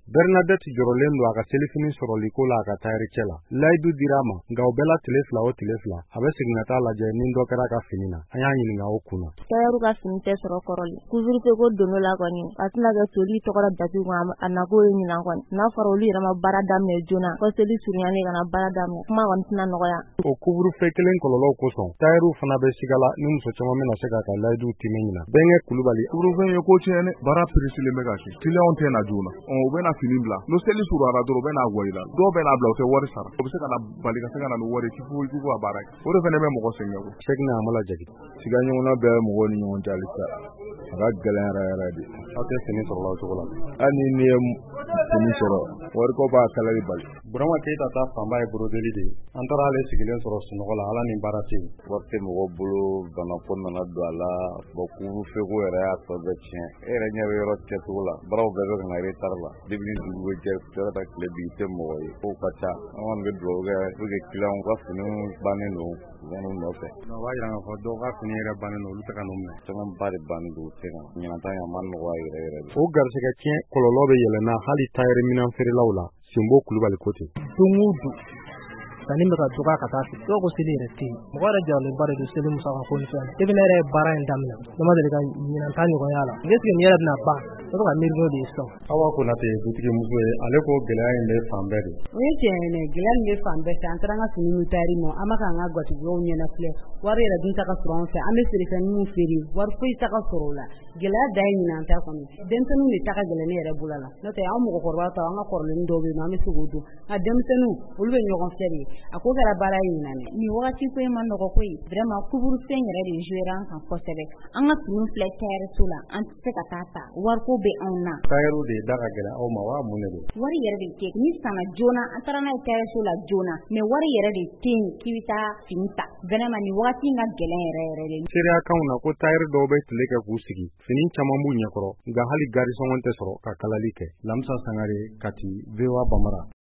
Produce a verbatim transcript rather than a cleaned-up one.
Bernadette jɔrɔlen don a ka selifini sɔrɔli ko la a ka tailleur cɛ la. Layidu dira ma nka o bɛɛ la tile fila o tile fila a bɛ segin ka taa lajɛ ni dɔ kɛra ka fini na. An y'a ɲininka o kun na. Tailleur ka fini tɛ sɔrɔ kɔrɔli. Couvre-feu ko dono la kɔni a tɛna kɛ toli tɔgɔ datugu a nako ye ɲinan kɔni. N'a fɔra olu yɛrɛ ma baara daminɛ joona fo seli surunyalen ka na baara daminɛ kuma kɔni tɛna nɔgɔya. O couvre-feu kelen kɔlɔlɔw kosɔn tailleur fana bɛ sigala ni muso caman bɛna se k'a ka layidu timin ɲina. Bɛnkɛ Kulubali couvre-feu ye ko tiɲɛ dɛ. Baara peresilen bɛ ka kɛ. Client tɛ na joona. U bɛ na fini bila. No seli suruyara dɔrɔn u bɛ na goyi la. Dɔw bɛ na bila u tɛ wari sara. O bɛ se ka na bali ka se ka na ni wari kifu kifu a baara kɛ. O de fana bɛ mɔgɔ sɛgɛn ko. Segin a mala jagi. Siga ɲɔgɔnna bɛɛ mɔgɔw ni ɲɔgɔn cɛ halisa. A ka gɛlɛn yɛrɛ yɛrɛ de. Aw tɛ fini sɔrɔ la o cogo la. Hali ni ye fini sɔrɔ wariko b'a kalali bali. Burama Keyita ta fanba ye broderi de ye. An taara ale sigilen sɔrɔ sunɔgɔ la ala ni baara tɛ yen. Wari tɛ mɔgɔ bolo banako nana don a la bon couvre-feu ko yɛrɛ y'a tɔ bɛɛ tiɲɛ. E yɛrɛ ɲɛ bɛ yɔrɔ kɛcogo la baaraw bɛɛ bɛ ka na retard la. Depuis ni dugu bɛ jɛ tila ka tile bin tɛ mɔgɔ ye. Kow ka ca an kɔni bɛ dugawu kɛ pour que client ka finiw bannen don u ka n'u nɔfɛ. O b'a jira k'a fɔ dɔw ka fini yɛrɛ bannen don olu tɛ ka n'u minɛ. Caman ba de bannen don u tɛ ka ɲinan ta a ma nɔgɔya yɛrɛ yɛrɛ de. O garisɛgɛ tiɲɛ kɔlɔlɔ bɛ yɛlɛnna hali tailleur minɛn feerelaw la. Simbo Kulubali ko ten. Don o don sanni bɛ ka dɔgɔya ka taa fɛ dɔw ko seli yɛrɛ tɛ yen mɔgɔ yɛrɛ jɔlenba de don seli musaka ko ni fɛn depuis ne yɛrɛ ye baara in daminɛ ne ma deli ka ɲinan ta ɲɔgɔnya la est ce que nin yɛrɛ bɛna ban ne bɛ ka miiri n'o de ye sisan. Awa Konate dutigi muso ye ale ko gɛlɛya in bɛ fan bɛɛ de. O ye tiɲɛ ye dɛ gɛlɛya in bɛ fan bɛɛ fɛ an taara an ka fini min tailleur ma an bɛ k'an ka gatigiw ɲɛna filɛ wari yɛrɛ dun ta ka sɔrɔ an fɛ an bɛ feerefɛnninw feere wari foyi ta ka sɔrɔ o la gɛlɛya da ye ɲinan ta kɔni denmisɛnninw de ta ka gɛlɛn ne yɛrɛ bolo la n'o tɛ an mɔgɔkɔrɔba tɔ an ka kɔrɔlen dɔw bɛ yen an bɛ se k'o dɔn nka denmisɛnninw olu bɛ ɲɔgɔn fɛ de a ko kɛra baara ye ɲinan dɛ. Ni wagati ko in ma nɔgɔ ko ye vraiment couvre-feu yɛrɛ de jouera an kan kosɛbɛ an ka fini filɛ tailleur so la an tɛ se ka taa ta wariko bɛ anw na. Tailleur de da ka gɛlɛn aw ma wa mun de don. Wari yɛrɛ de tɛ ni sanna joona an taara n'a ye tailleur so la joona mais wari yɛrɛ de tɛ yen k'i bɛ taa fini ta vraiment ni wagati in ka gɛlɛn yɛrɛ yɛrɛ de. Seereya kanw na ko tailleur dɔw bɛ tile kɛ k'u sigi fini caman b'u ɲɛkɔrɔ nka hali garisɔngɔ tɛ sɔrɔ ka kalali kɛ. Lamisa Sangare Kati V O A Bamara.